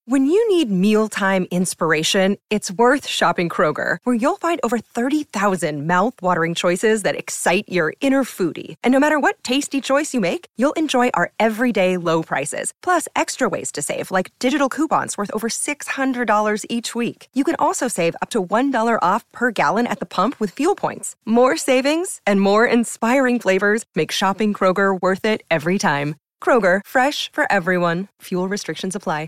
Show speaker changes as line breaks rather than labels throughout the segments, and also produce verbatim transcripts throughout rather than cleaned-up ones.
When you need mealtime inspiration, it's worth shopping Kroger, where you'll find over thirty thousand mouth-watering choices that excite your inner foodie. And no matter what tasty choice you make, you'll enjoy our everyday low prices, plus extra ways to save, like digital coupons worth over six hundred dollars each week. You can also save up to one dollar off per gallon at the pump with fuel points. More savings and more inspiring flavors make shopping Kroger worth it every time. Kroger, fresh for everyone. Fuel restrictions apply.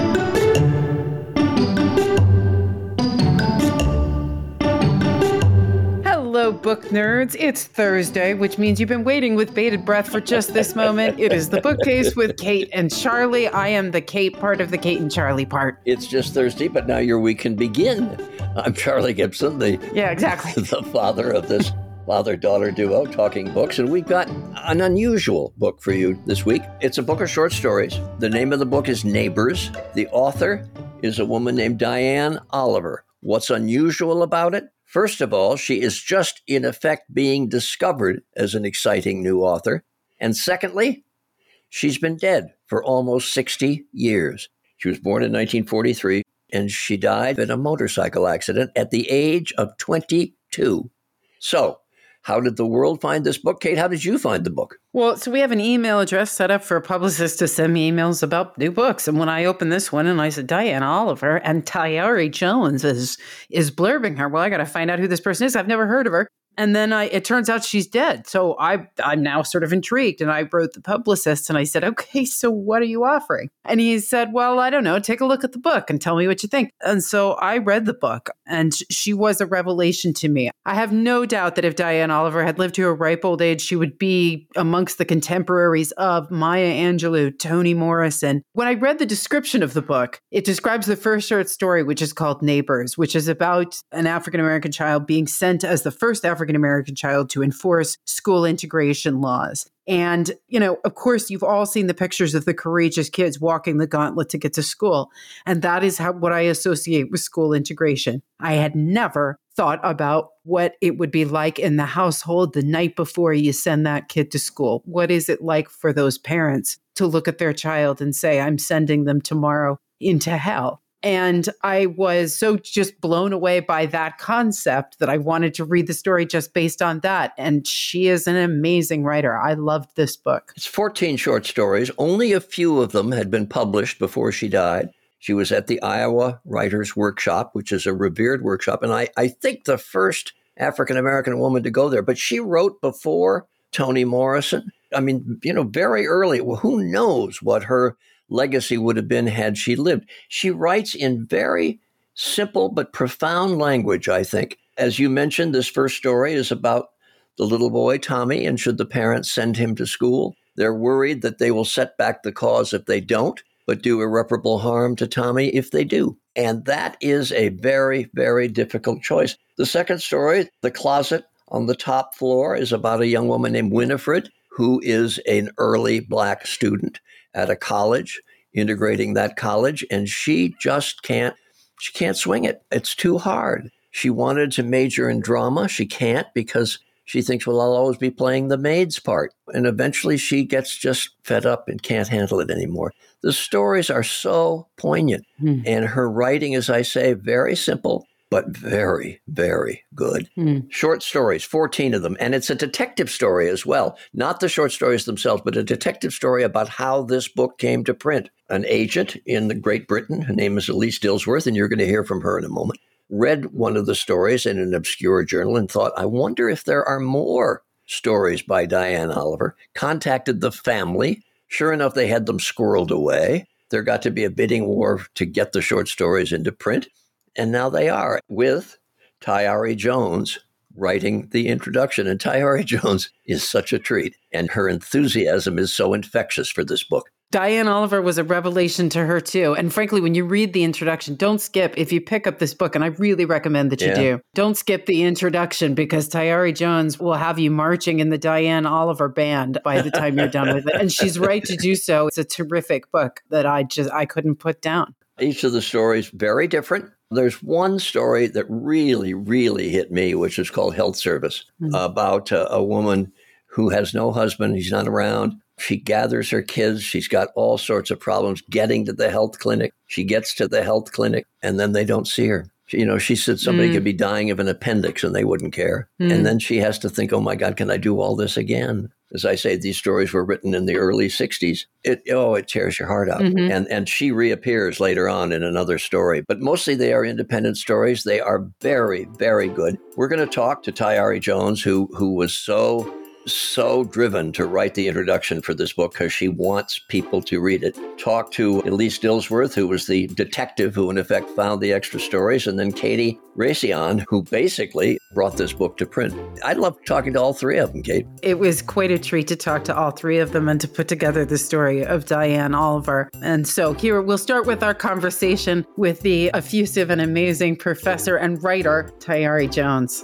Hello, book nerds. It's Thursday, which means you've been waiting with bated breath for just this moment. It is the bookcase with Kate and Charlie. I am the Kate part of the Kate and Charlie part.
It's just Thursday, but now your week can begin. I'm Charlie Gibson, the
yeah, exactly
the father of this father-daughter duo talking books, and we've got an unusual book for you this week. It's a book of short stories. The name of the book is Neighbors. The author is a woman named Diane Oliver. What's unusual about it? First of all, she is just in effect being discovered as an exciting new author. And secondly, she's been dead for almost sixty years. She was born in nineteen forty-three, and she died in a motorcycle accident at the age of twenty-two. So, how did the world find this book? Kate, how did you find the book?
Well, so we have an email address set up for a publicist to send me emails about new books. And when I opened this one and I said, Diane Oliver and Tayari Jones is is blurbing her. Well, I got to find out who this person is. I've never heard of her. And then I, it turns out she's dead. So I, I'm now sort of intrigued. And I wrote the publicist and I said, okay, so what are you offering? And he said, well, I don't know. Take a look at the book and tell me what you think. And so I read the book and she was a revelation to me. I have no doubt that if Diane Oliver had lived to a ripe old age, she would be amongst the contemporaries of Maya Angelou, Toni Morrison. When I read the description of the book, it describes the first short story, which is called Neighbors, which is about an African-American child being sent as the first African-American child to enforce school integration laws. And, you know, of course, you've all seen the pictures of the courageous kids walking the gauntlet to get to school. And that is how what I associate with school integration. I had never thought about what it would be like in the household the night before you send that kid to school. What is it like for those parents to look at their child and say, I'm sending them tomorrow into hell? And I was so just blown away by that concept that I wanted to read the story just based on that. And she is an amazing writer. I loved this book.
It's fourteen short stories. Only a few of them had been published before she died. She was at the Iowa Writers Workshop, which is a revered workshop. And I, I think the first African-American woman to go there. But she wrote before Toni Morrison. I mean, you know, very early. Well, who knows what her legacy would have been had she lived. She writes in very simple but profound language, I think. As you mentioned, this first story is about the little boy, Tommy, and should the parents send him to school? They're worried that they will set back the cause if they don't, but do irreparable harm to Tommy if they do. And that is a very, very difficult choice. The second story, The Closet on the Top Floor, is about a young woman named Winifred, who is an early Black student at a college, integrating that college, and she just can't, she can't swing it. It's too hard. She wanted to major in drama. She can't because she thinks, well, I'll always be playing the maid's part. And eventually she gets just fed up and can't handle it anymore. The stories are so poignant, mm. and her writing, as I say, very simple, but very, very good. Mm. Short stories, fourteen of them. And it's a detective story as well. Not the short stories themselves, but a detective story about how this book came to print. An agent in the Great Britain, her name is Elise Dillsworth, and you're going to hear from her in a moment, read one of the stories in an obscure journal and thought, I wonder if there are more stories by Diane Oliver. Contacted the family. Sure enough, they had them squirreled away. There got to be a bidding war to get the short stories into print. And now they are, with Tayari Jones writing the introduction. And Tayari Jones is such a treat. And her enthusiasm is so infectious for this book.
Diane Oliver was a revelation to her, too. And frankly, when you read the introduction, don't skip. If you pick up this book, and I really recommend that you yeah. do, don't skip the introduction, because Tayari Jones will have you marching in the Diane Oliver band by the time you're done with it. And she's right to do so. It's a terrific book that I just, I couldn't put down.
Each of the stories very different. There's one story that really, really hit me, which is called Health Service, mm-hmm. about a, a woman who has no husband. He's not around. She gathers her kids. She's got all sorts of problems getting to the health clinic. She gets to the health clinic and then they don't see her. You know, she said somebody mm. could be dying of an appendix and they wouldn't care. Mm. And then she has to think, oh my God, can I do all this again? As I say, these stories were written in the early sixties. It, oh, it tears your heart out. Mm-hmm. And, and she reappears later on in another story. But mostly they are independent stories. They are very, very good. We're going to talk to Tayari Jones, who who was so... so driven to write the introduction for this book because she wants people to read it. Talk to Elise Dilsworth, who was the detective who in effect found the extra stories, and then Katie Raytheon, who basically brought this book to print. I loved talking to all three of them, Kate.
It was quite a treat to talk to all three of them and to put together the story of Diane Oliver. And so here we'll start with our conversation with the effusive and amazing professor and writer, Tayari Jones.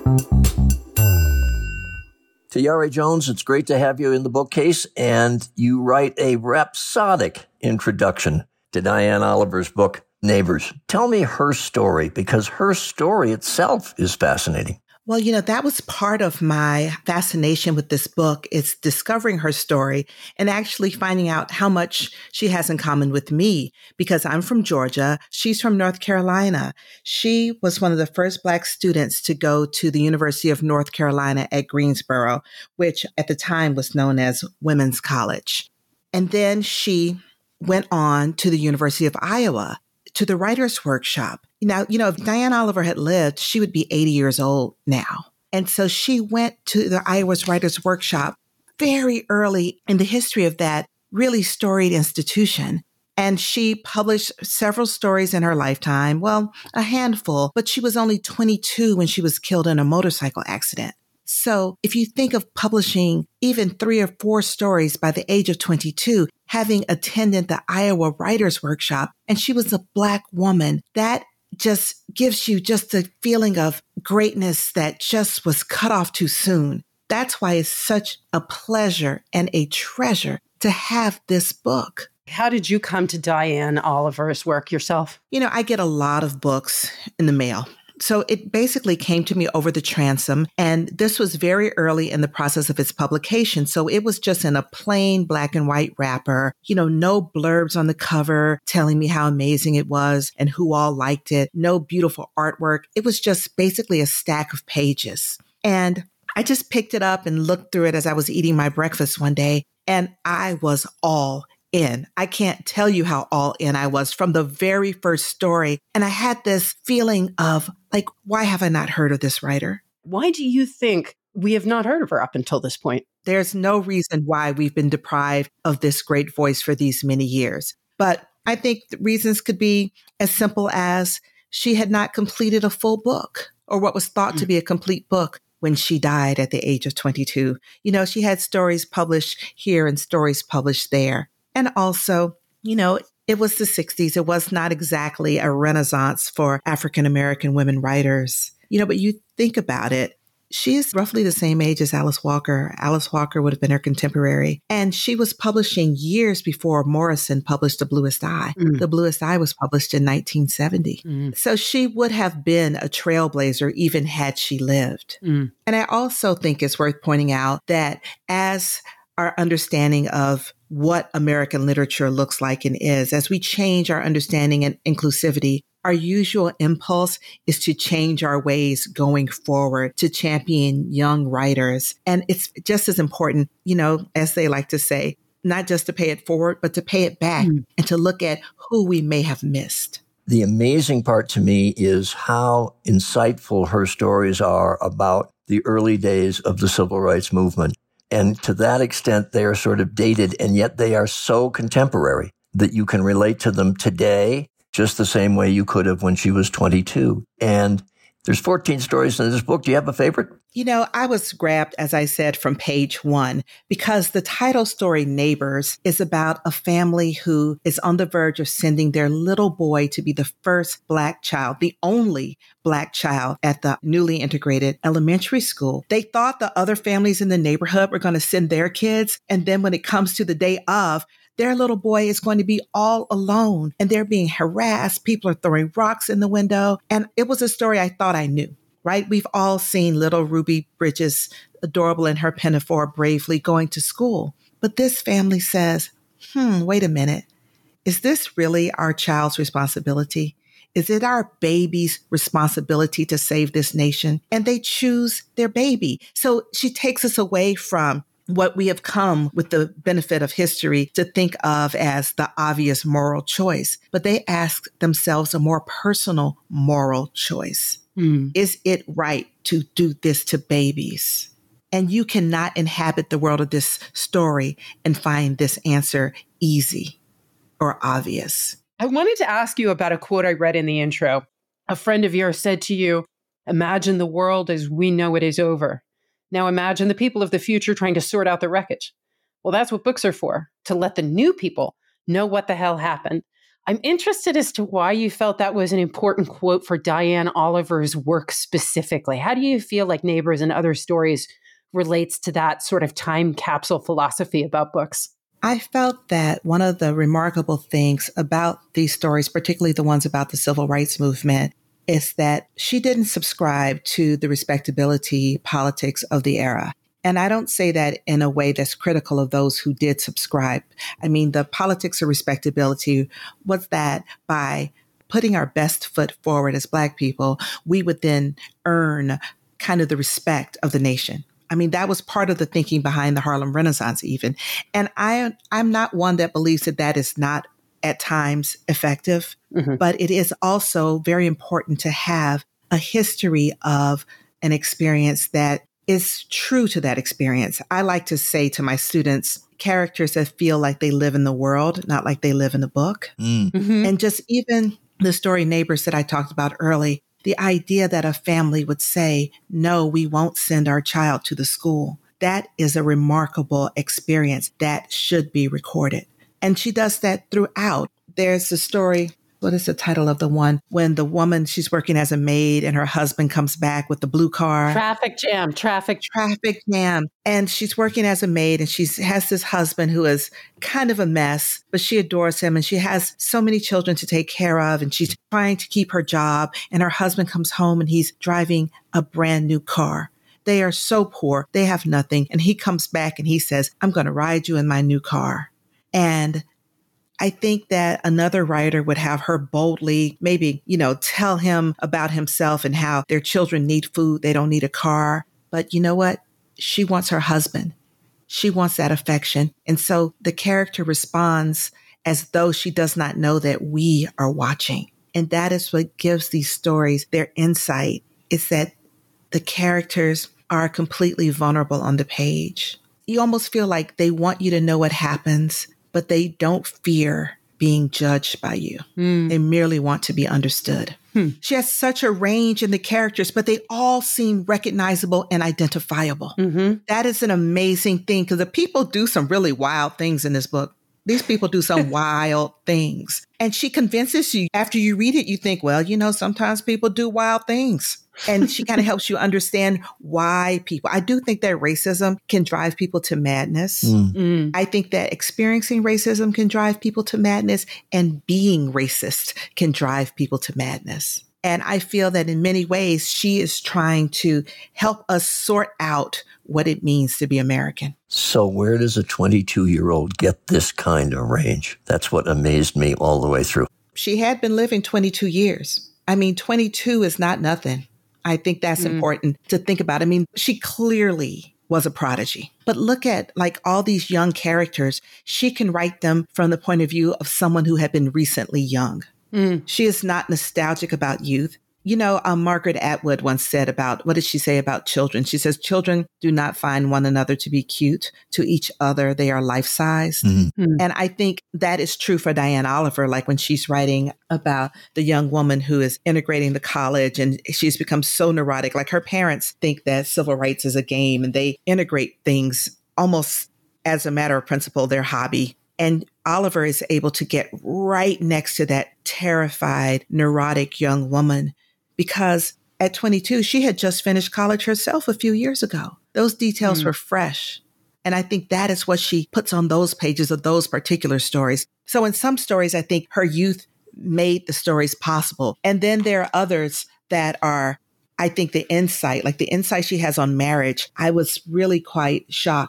Tayari Jones, it's great to have you in the bookcase, and you write a rhapsodic introduction to Diane Oliver's book, Neighbors. Tell me her story, because her story itself is fascinating.
Well, you know, that was part of my fascination with this book, is discovering her story and actually finding out how much she has in common with me, because I'm from Georgia. She's from North Carolina. She was one of the first Black students to go to the University of North Carolina at Greensboro, which at the time was known as Women's College. And then she went on to the University of Iowa, to the Writers' Workshop. Now, you know, if Diane Oliver had lived, she would be eighty years old now. And so she went to the Iowa's Writers' Workshop very early in the history of that really storied institution. And she published several stories in her lifetime. Well, a handful, but she was only twenty-two when she was killed in a motorcycle accident. So if you think of publishing even three or four stories by the age of twenty-two, having attended the Iowa Writers' Workshop, and she was a Black woman, that just gives you just a feeling of greatness that just was cut off too soon. That's why it's such a pleasure and a treasure to have this book.
How did you come to Diane Oliver's work yourself?
You know, I get a lot of books in the mail. So it basically came to me over the transom, and this was very early in the process of its publication. So it was just in a plain black and white wrapper, you know, no blurbs on the cover telling me how amazing it was and who all liked it, no beautiful artwork. It was just basically a stack of pages. And I just picked it up and looked through it as I was eating my breakfast one day, and I was all in. I can't tell you how all in I was from the very first story. And I had this feeling of like, why have I not heard of this writer?
Why do you think we have not heard of her up until this point?
There's no reason why we've been deprived of this great voice for these many years. But I think the reasons could be as simple as she had not completed a full book, or what was thought mm-hmm. to be a complete book, when she died at the age of twenty-two. You know, she had stories published here and stories published there. And also, you know, it was the sixties. It was not exactly a renaissance for African-American women writers. You know, but you think about it, she is roughly the same age as Alice Walker. Alice Walker would have been her contemporary. And she was publishing years before Morrison published The Bluest Eye. Mm. The Bluest Eye was published in nineteen seventy. Mm. So she would have been a trailblazer even had she lived. Mm. And I also think it's worth pointing out that as our understanding of what American literature looks like and is, as we change our understanding and inclusivity, our usual impulse is to change our ways going forward, to champion young writers. And it's just as important, you know, as they like to say, not just to pay it forward, but to pay it back mm. and to look at who we may have missed.
The amazing part to me is how insightful her stories are about the early days of the civil rights movement. And to that extent, they are sort of dated, and yet they are so contemporary that you can relate to them today just the same way you could have when she was twenty-two. And there's fourteen stories in this book. Do you have a favorite?
You know, I was grabbed, as I said, from page one, because the title story, Neighbors, is about a family who is on the verge of sending their little boy to be the first Black child, the only Black child at the newly integrated elementary school. They thought the other families in the neighborhood were going to send their kids. And then when it comes to the day of, their little boy is going to be all alone, and they're being harassed. People are throwing rocks in the window. And it was a story I thought I knew. Right? We've all seen little Ruby Bridges, adorable in her pinafore, bravely going to school. But this family says, hmm, wait a minute. Is this really our child's responsibility? Is it our baby's responsibility to save this nation? And they choose their baby. So she takes us away from what we have come with the benefit of history to think of as the obvious moral choice. But they ask themselves a more personal moral choice. Mm. Is it right to do this to babies? And you cannot inhabit the world of this story and find this answer easy or obvious.
I wanted to ask you about a quote I read in the intro. A friend of yours said to you, "Imagine the world as we know it is over. Now imagine the people of the future trying to sort out the wreckage." Well, that's what books are for, to let the new people know what the hell happened. I'm interested as to why you felt that was an important quote for Diane Oliver's work specifically. How do you feel like Neighbors and Other Stories relates to that sort of time capsule philosophy about books?
I felt that one of the remarkable things about these stories, particularly the ones about the civil rights movement, is that she didn't subscribe to the respectability politics of the era. And I don't say that in a way that's critical of those who did subscribe. I mean, the politics of respectability was that by putting our best foot forward as Black people, we would then earn kind of the respect of the nation. I mean, that was part of the thinking behind the Harlem Renaissance even. And I, I'm not one that believes that that is not at times effective, mm-hmm. but it is also very important to have a history of an experience that is true to that experience. I like to say to my students, characters that feel like they live in the world, not like they live in a book. Mm. Mm-hmm. And just even the story Neighbors that I talked about early, the idea that a family would say, no, we won't send our child to the school. That is a remarkable experience that should be recorded. And she does that throughout. There's the story, what is the title of the one? When the woman, she's working as a maid and her husband comes back with the blue car.
Traffic jam, traffic.
Traffic jam. And she's working as a maid and she has this husband who is kind of a mess, but she adores him and she has so many children to take care of and she's trying to keep her job. And her husband comes home and he's driving a brand new car. They are so poor. They have nothing. And he comes back and he says, I'm going to ride you in my new car. And I think that another writer would have her boldly maybe, you know, tell him about himself and how their children need food. They don't need a car. But you know what? She wants her husband. She wants that affection. And so the character responds as though she does not know that we are watching. And that is what gives these stories their insight. It's that the characters are completely vulnerable on the page. You almost feel like they want you to know what happens, but they don't fear being judged by you. Mm. They merely want to be understood. Hmm. She has such a range in the characters, but they all seem recognizable and identifiable. Mm-hmm. That is an amazing thing because the people do some really wild things in this book. These people do some wild things. And she convinces you, after you read it, you think, well, you know, sometimes people do wild things. And she kind of helps you understand why people, I do think that racism can drive people to madness. Mm. Mm. I think that experiencing racism can drive people to madness and being racist can drive people to madness. And I feel that in many ways, she is trying to help us sort out what it means to be American.
So where does a twenty-two-year-old get this kind of range? That's what amazed me all the way through.
She had been living twenty-two years. I mean, twenty-two is not nothing. I think that's mm. important to think about. I mean, she clearly was a prodigy. But look at like all these young characters. She can write them from the point of view of someone who had been recently young. Mm. She is not nostalgic about youth. You know, um, Margaret Atwood once said about, what did she say about children? She says, children do not find one another to be cute. To each other, they are life-sized. Mm-hmm. Mm. And I think that is true for Diane Oliver, like when she's writing about the young woman who is integrating the college and she's become so neurotic. Like her parents think that civil rights is a game and they integrate things almost as a matter of principle, their hobby. And Oliver is able to get right next to that terrified, neurotic young woman because at twenty-two, she had just finished college herself a few years ago. Those details mm. were fresh. And I think that is what she puts on those pages of those particular stories. So in some stories, I think her youth made the stories possible. And then there are others that are, I think the insight, like the insight she has on marriage, I was really quite shocked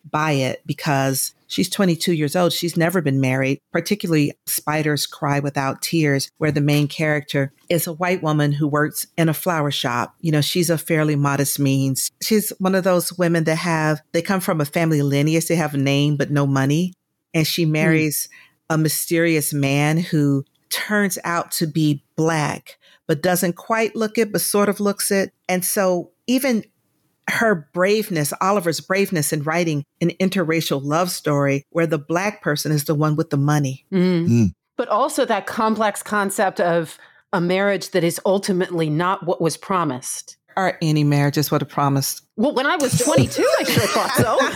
buy it because she's twenty-two years old. She's never been married, particularly Spiders Cry Without Tears, where the main character is a white woman who works in a flower shop. You know, she's of fairly modest means. She's one of those women that have, they come from a family lineage. They have a name, but no money. And she marries mm. a mysterious man who turns out to be Black, but doesn't quite look it, but sort of looks it. And so even her braveness, Oliver's braveness in writing an interracial love story where the Black person is the one with the money.
Mm. Mm. But also that complex concept of a marriage that is ultimately not what was promised.
Or any marriage is what it promised.
Well, when I was twenty-two, I sure thought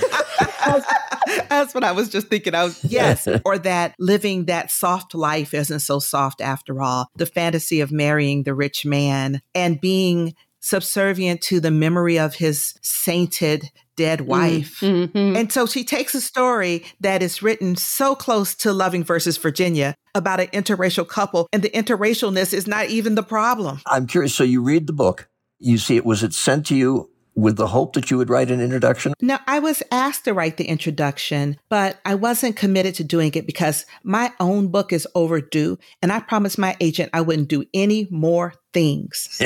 so.
That's what I was just thinking. I was, yes. Or that living that soft life isn't so soft after all. The fantasy of marrying the rich man and being subservient to the memory of his sainted dead wife. Mm-hmm. And so she takes a story that is written so close to Loving versus Virginia about an interracial couple, and the interracialness is not even the problem.
I'm curious. So you read the book, you see it, was it sent to you with the hope that you would write an introduction?
No, I was asked to write the introduction, but I wasn't committed to doing it because my own book is overdue. And I promised my agent I wouldn't do any more things.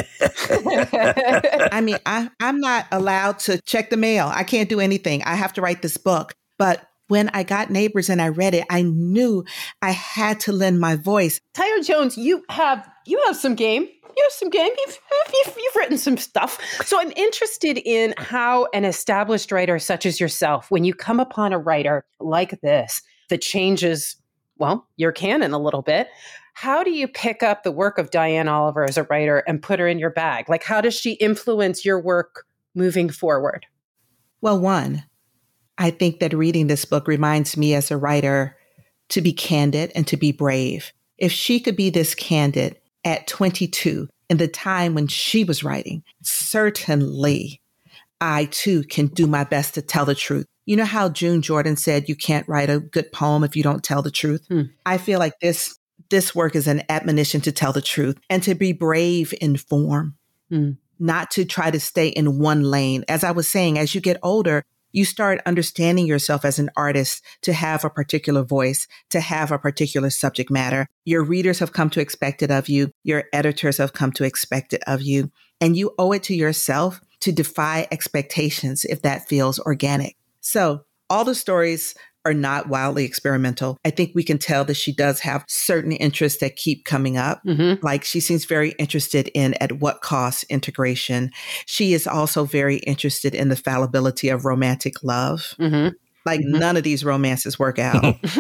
I mean, I, I'm not allowed to check the mail. I can't do anything. I have to write this book. But when I got Neighbors and I read it, I knew I had to lend my voice.
Tayari Jones, you have you have some game. You have some game. You've, you've, you've written some stuff. So I'm interested in how an established writer such as yourself, when you come upon a writer like this that changes, well, your canon a little bit, how do you pick up the work of Diane Oliver as a writer and put her in your bag? Like, how does she influence your work moving forward?
Well, one, I think that reading this book reminds me as a writer to be candid and to be brave. If she could be this candid at twenty-two, in the time when she was writing, certainly I too can do my best to tell the truth. You know how June Jordan said you can't write a good poem if you don't tell the truth? Hmm. I feel like this this work is an admonition to tell the truth and to be brave in form, hmm. not to try to stay in one lane. As I was saying, as you get older, you start understanding yourself as an artist to have a particular voice, to have a particular subject matter. Your readers have come to expect it of you. Your editors have come to expect it of you. And you owe it to yourself to defy expectations if that feels organic. So all the stories are not wildly experimental. I think we can tell that she does have certain interests that keep coming up. Mm-hmm. Like she seems very interested in at what cost integration. She is also very interested in the fallibility of romantic love. Mm-hmm. Like mm-hmm. none of these romances work out.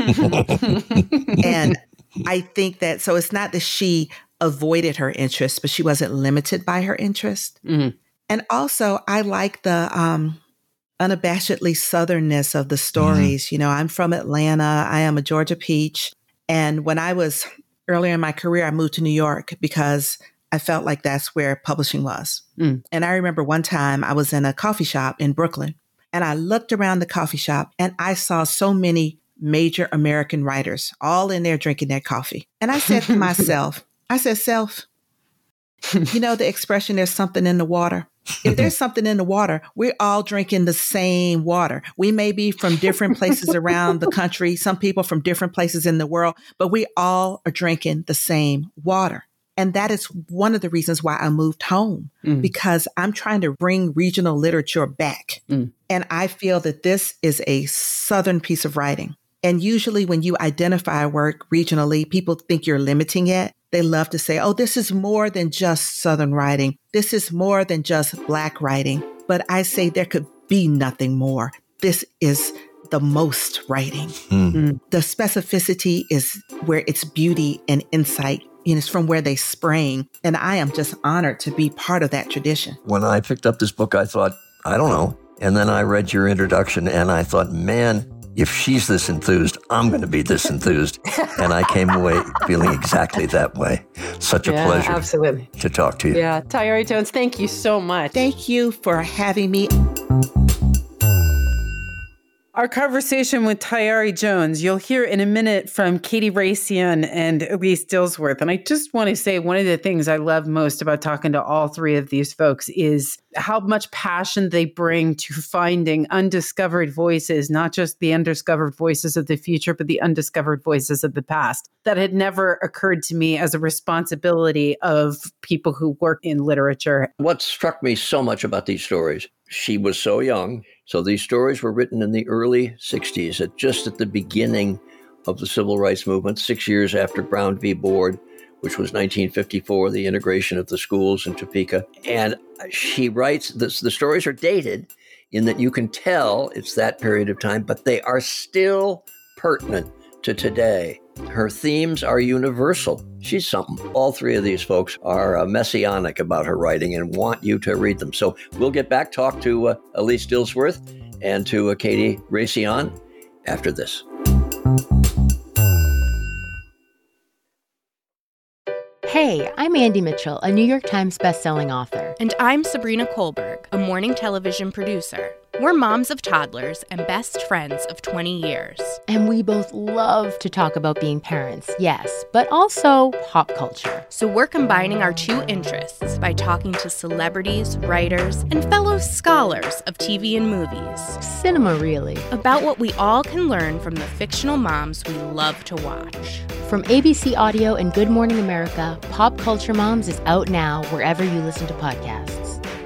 And I think that, so it's not that she avoided her interests, but she wasn't limited by her interest. Mm-hmm. And also I like the, um, unabashedly southernness of the stories. Mm-hmm. You know, I'm from Atlanta. I am a Georgia peach. And when I was earlier in my career, I moved to New York because I felt like that's where publishing was. Mm. And I remember one time I was in a coffee shop in Brooklyn and I looked around the coffee shop and I saw so many major American writers all in there drinking their coffee. And I said to myself, I said, self, you know, the expression, there's something in the water. If there's something in the water, we're all drinking the same water. We may be from different places around the country, some people from different places in the world, but we all are drinking the same water. And that is one of the reasons why I moved home, mm. because I'm trying to bring regional literature back. Mm. And I feel that this is a Southern piece of writing. And usually when you identify work regionally, people think you're limiting it. They love to say, oh, this is more than just Southern writing. This is more than just Black writing. But I say there could be nothing more. This is the most writing. Mm. Mm. The specificity is where its beauty and insight, you know, it's from where they sprang. And I am just honored to be part of that tradition.
When I picked up this book, I thought, I don't know. And then I read your introduction and I thought, man, if she's this enthused, I'm going to be this enthused. And I came away feeling exactly that way. Such a
yeah,
pleasure
absolutely.
to talk to you.
Yeah, Tayari Jones, thank you so much.
Thank you for having me.
Our conversation with Tayari Jones, you'll hear in a minute from Katie Raycian and Elise Dilsworth. And I just want to say one of the things I love most about talking to all three of these folks is how much passion they bring to finding undiscovered voices, not just the undiscovered voices of the future, but the undiscovered voices of the past. That had never occurred to me as a responsibility of people who work in literature.
What struck me so much about these stories, she was so young. So these stories were written in the early sixties, at just at the beginning of the civil rights movement, six years after Brown v. Board, which was nineteen fifty-four, the integration of the schools in Topeka. And she writes, this, the stories are dated in that you can tell it's that period of time, but they are still pertinent to today. Her themes are universal. She's something. All three of these folks are uh, messianic about her writing and want you to read them. So we'll get back, talk to uh, Elise Dilsworth and to uh, Katie Raycian after this.
Hey, I'm Andy Mitchell, a New York Times bestselling author.
And I'm Sabrina Kohlberg, a morning television producer. We're moms of toddlers and best friends of twenty years.
And we both love to talk about being parents, yes, but also pop culture.
So we're combining our two interests by talking to celebrities, writers, and fellow scholars of T V and movies.
Cinema, really.
About what we all can learn from the fictional moms we love to watch.
From A B C Audio and Good Morning America, Pop Culture Moms is out now wherever you listen to podcasts.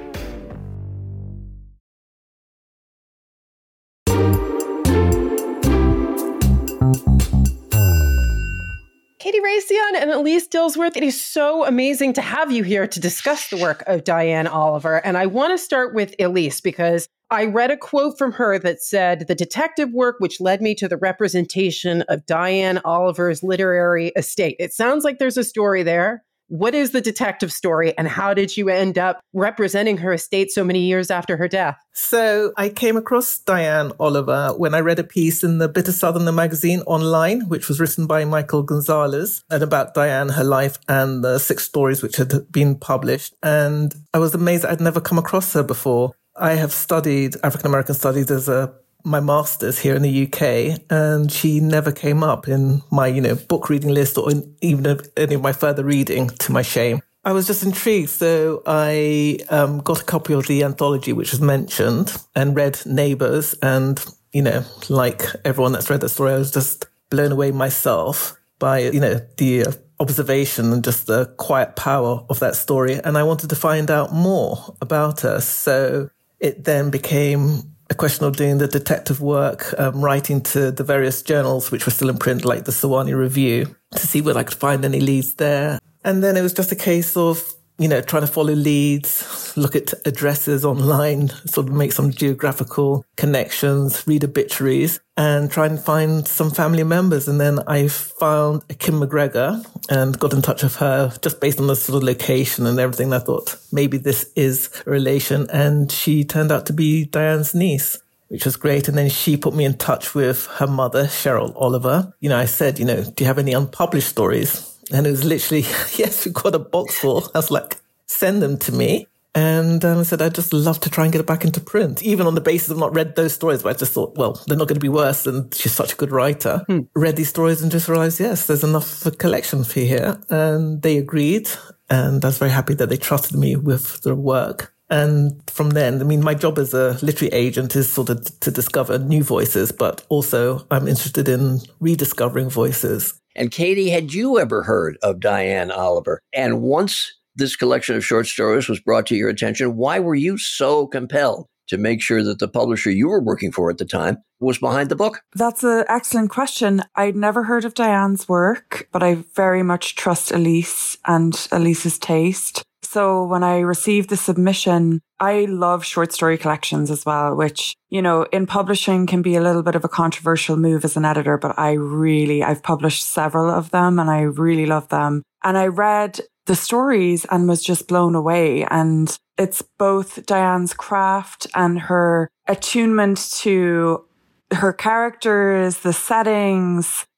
Katie Raycian and Elise Dilsworth, it is so amazing to have you here to discuss the work of Diane Oliver. And I want to start with Elise because I read a quote from her that said, "The detective work which led me to the representation of Diane Oliver's literary estate." It sounds like there's a story there. What is the detective story and how did you end up representing her estate so many years after her death?
So I came across Diane Oliver when I read a piece in the Bitter Southerner magazine online, which was written by Michael Gonzalez, and about Diane, her life, and the six stories which had been published. And I was amazed I'd never come across her before. I have studied African American studies as a my master's here in the U K, and she never came up in my, you know, book reading list or in even any of my further reading, to my shame. I was just intrigued, so I um, got a copy of the anthology which was mentioned and read Neighbours, and, you know, like everyone that's read that story, I was just blown away myself by, you know, the uh, observation and just the quiet power of that story, and I wanted to find out more about her. So it then became a question of doing the detective work, um, writing to the various journals which were still in print, like the Sewanee Review, to see whether I could find any leads there. And then it was just a case of, you know, trying to follow leads, look at addresses online, sort of make some geographical connections, read obituaries, and try and find some family members. And then I found a Kim McGregor and got in touch with her just based on the sort of location and everything. I thought maybe this is a relation. And she turned out to be Diane's niece, which was great. And then she put me in touch with her mother, Cheryl Oliver. You know, I said, you know, do you have any unpublished stories? And it was literally, yes, we've got a box full. I was like, send them to me. And um, I said, I'd just love to try and get it back into print, even on the basis of not read those stories. But I just thought, well, they're not going to be worse. And she's such a good writer. Hmm. Read these stories and just realized, yes, there's enough for collection fee here. And they agreed. And I was very happy that they trusted me with their work. And from then, I mean, my job as a literary agent is sort of to discover new voices, but also I'm interested in rediscovering voices.
And Katie, had you ever heard of Diane Oliver? And once this collection of short stories was brought to your attention, why were you so compelled to make sure that the publisher you were working for at the time was behind the book?
That's an excellent question. I'd never heard of Diane's work, but I very much trust Elise and Elise's taste. So when I received the submission, I love short story collections as well, which, you know, in publishing can be a little bit of a controversial move as an editor, but I really, I've published several of them and I really love them. And I read the stories and was just blown away. And it's both Diane's craft and her attunement to her characters, the settings,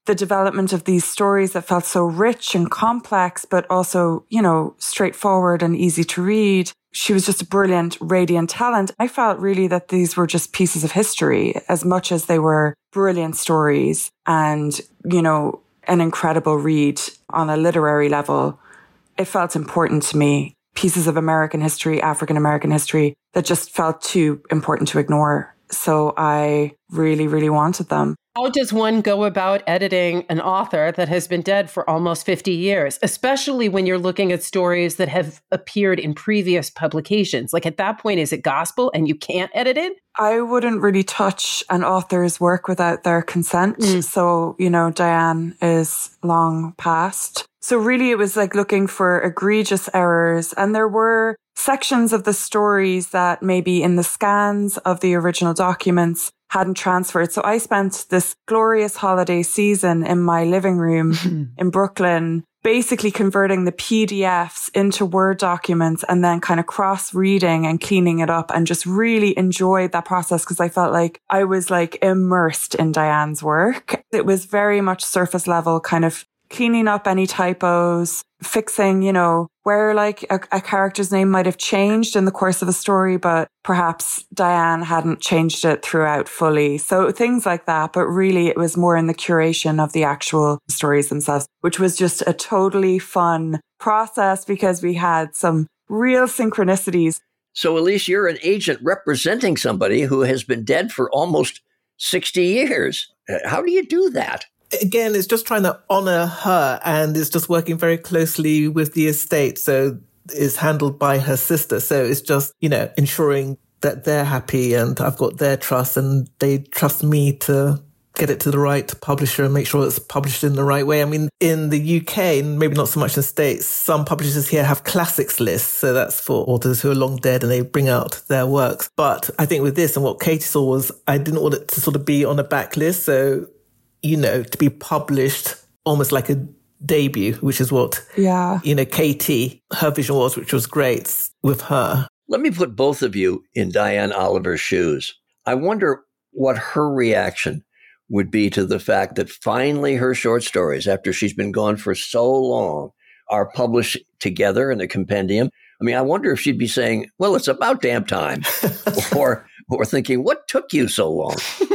the development of these stories that felt so rich and complex, but also, you know, straightforward and easy to read. She was just a brilliant, radiant talent. I felt really that these were just pieces of history as much as they were brilliant stories and, you know, an incredible read on a literary level. It felt important to me. Pieces of American history, African American history that just felt too important to ignore. So I really, really wanted them.
How does one go about editing an author that has been dead for almost fifty years, especially when you're looking at stories that have appeared in previous publications? Like at that point, is it gospel and you can't edit it?
I wouldn't really touch an author's work without their consent. Mm. So, you know, Diane is long past. So really it was like looking for egregious errors. And there were sections of the stories that maybe in the scans of the original documents hadn't transferred. So I spent this glorious holiday season in my living room in Brooklyn, basically converting the P D Fs into Word documents and then kind of cross-reading and cleaning it up, and just really enjoyed that process because I felt like I was like immersed in Diane's work. It was very much surface level, kind of cleaning up any typos, fixing, you know, where like a, a character's name might have changed in the course of a story, but perhaps Diane hadn't changed it throughout fully. So things like that. But really it was more in the curation of the actual stories themselves, which was just a totally fun process because we had some real synchronicities.
So Elise, you're an agent representing somebody who has been dead for almost sixty years. How do you do that?
Again, it's just trying to honor her, and it's just working very closely with the estate. So it's handled by her sister. So it's just, you know, ensuring that they're happy and I've got their trust and they trust me to get it to the right publisher and make sure it's published in the right way. I mean, in the U K, and maybe not so much in the States, some publishers here have classics lists. So that's for authors who are long dead and they bring out their works. But I think with this and what Katie saw was I didn't want it to sort of be on a backlist. So, you know, to be published almost like a debut, which is what,
yeah,
you know, Katie, her vision was, which was great with her.
Let me put both of you in Diane Oliver's shoes. I wonder what her reaction would be to the fact that finally her short stories, after she's been gone for so long, are published together in a compendium. I mean, I wonder if she'd be saying, well, it's about damn time, or or thinking, what took you so long?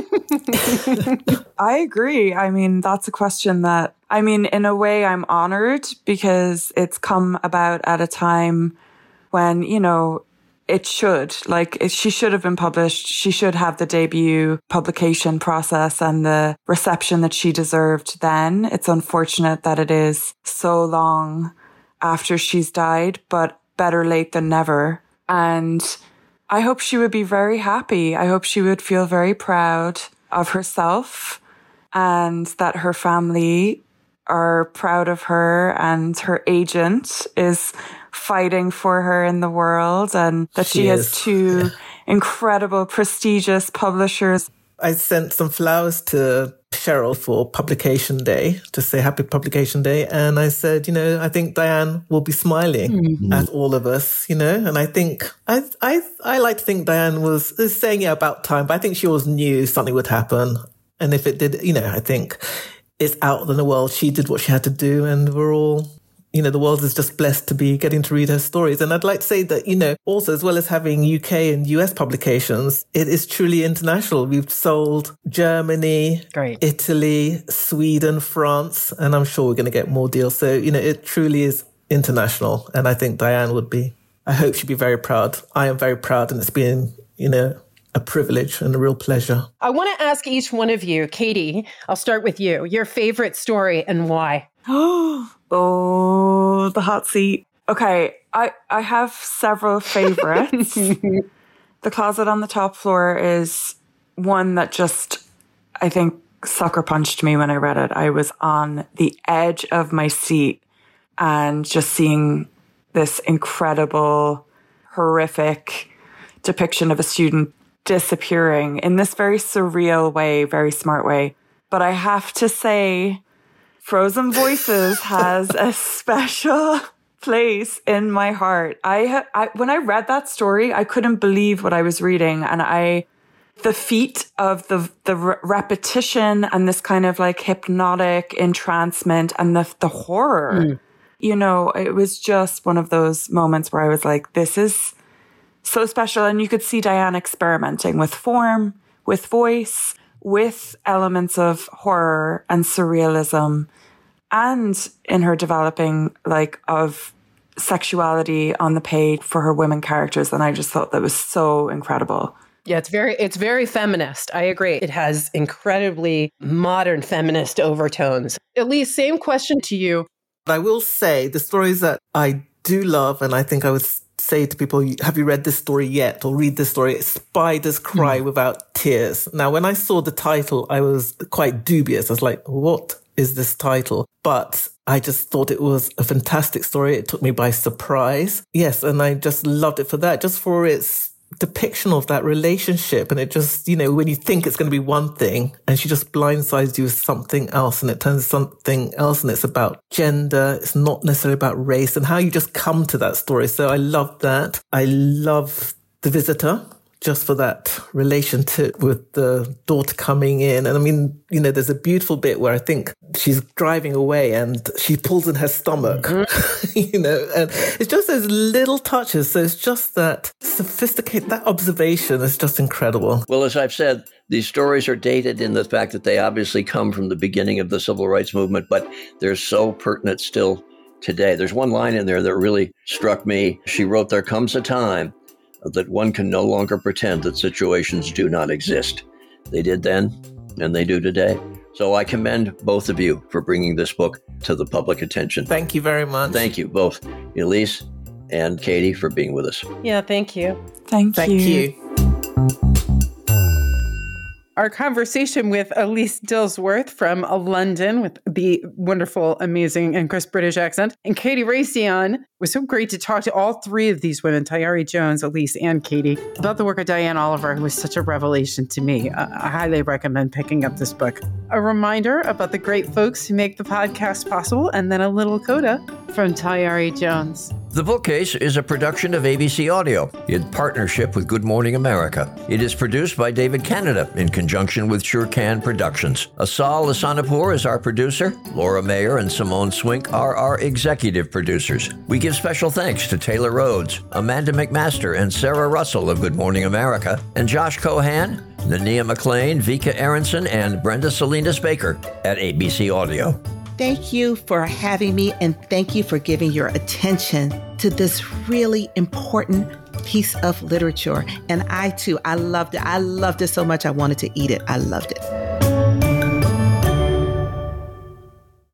I agree. I mean, that's a question that, I mean, in a way I'm honored because it's come about at a time when, you know, it should, like it, she should have been published. She should have the debut publication process and the reception that she deserved then. It's unfortunate that it is so long after she's died, but better late than never. And I hope she would be very happy. I hope she would feel very proud of herself and that her family are proud of her and her agent is fighting for her in the world and that she, she has two incredible, prestigious publishers.
I sent some flowers to Cheryl for Publication Day to say happy Publication Day. And I said, you know, I think Diane will be smiling mm-hmm. at all of us, you know, and I think, I I I like to think Diane was, was saying it about time, but I think she always knew something would happen. And if it did, you know, I think it's out in the world. She did what she had to do and we're all, you know, the world is just blessed to be getting to read her stories. And I'd like to say that, you know, also as well as having U K and U S publications, it is truly international. We've sold Germany,
Great.
Italy, Sweden, France, and I'm sure we're going to get more deals. So, you know, it truly is international. And I think Diane would be, I hope she'd be very proud. I am very proud and it's been, you know, a privilege and a real pleasure.
I want to ask each one of you, Katie, I'll start with you, your favorite story and why?
Oh, the hot seat. Okay, I, I have several favorites. The Closet on the Top Floor is one that just, I think, sucker punched me when I read it. I was on the edge of my seat and just seeing this incredible, horrific depiction of a student disappearing in this very surreal way, very smart way. But I have to say, Frozen Voices has a special place in my heart. I, ha- I when I read that story, I couldn't believe what I was reading. And I the feat of the the re- repetition and this kind of like hypnotic entrancement and the the horror. Mm. You know, it was just one of those moments where I was like, this is so special. And you could see Diane experimenting with form, with voice, with elements of horror and surrealism, and in her developing like of sexuality on the page for her women characters. And I just thought that was so incredible.
Yeah, it's very it's very feminist. I agree. It has incredibly modern feminist overtones. Elise, same question to you.
I will say the stories that I do love, and I think I would say to people, have you read this story yet? Or read this story, Spiders Cry mm. Without Tears. Now, when I saw the title, I was quite dubious. I was like, what is this title? But I just thought it was a fantastic story. It took me by surprise. Yes, and I just loved it for that, just for its depiction of that relationship. And it just, you know, when you think it's going to be one thing and she just blindsides you with something else and it turns something else, and it's about gender. It's not necessarily about race, and how you just come to that story. So I love that. I love The Visitor, just for that relationship with the daughter coming in. And I mean, you know, there's a beautiful bit where I think she's driving away and she pulls in her stomach, mm-hmm. you know, and it's just those little touches. So it's just that sophisticated, that observation is just incredible.
Well, as I've said, these stories are dated in the fact that they obviously come from the beginning of the civil rights movement, but they're so pertinent still today. There's one line in there that really struck me. She wrote, "There comes a time that one can no longer pretend that situations do not exist. They did then, and they do today." So I commend both of you for bringing this book to the public attention.
Thank you very much.
Thank you, both Elise and Katie, for being with us.
Yeah, thank you.
Thank,
thank
you.
you.
Our conversation with Elise Dilsworth from London with the wonderful, amazing, and crisp British accent, and Katie Raytheon. It was so great to talk to all three of these women, Tayari Jones, Elise, and Katie, about the work of Diane Oliver, who was such a revelation to me. I highly recommend picking up this book. A reminder about the great folks who make the podcast possible, and then a little coda from Tayari Jones.
The Bookcase is a production of A B C Audio in partnership with Good Morning America. It is produced by David Canada in conjunction with Shurkan Productions. Asal Asanapur is our producer. Laura Mayer and Simone Swink are our executive producers. We give special thanks to Taylor Rhodes, Amanda McMaster, and Sarah Russell of Good Morning America, and Josh Cohan, Nania McLean, Vika Aronson, and Brenda Salinas Baker at A B C Audio.
Thank you for having me, and thank you for giving your attention to this really important piece of literature. And I, too, I loved it. I loved it so much I wanted to eat it. I loved it.